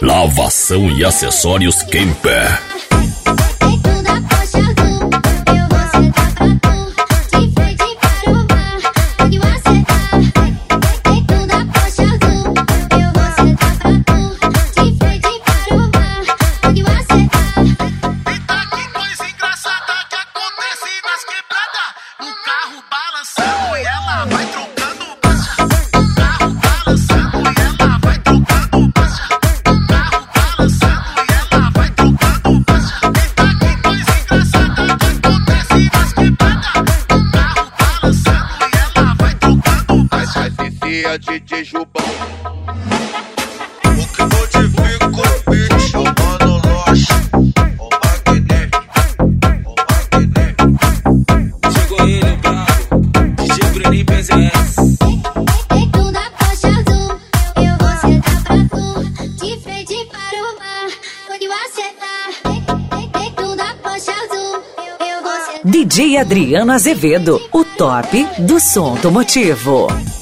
Lavação e acessórios Kemper. DJ Jubão. O que modifica o beat, o Mano Loche, o Magneto, o Magneto. Chegou ele, bravo, DJ Bruninho PZS. Dentro da faixa azul, eu vou sentar pra tu, de frente para o mar, onde você tá. Dentro da faixa azul, eu vou sentar. DJ Adriano Azevedo, o top do som automotivo.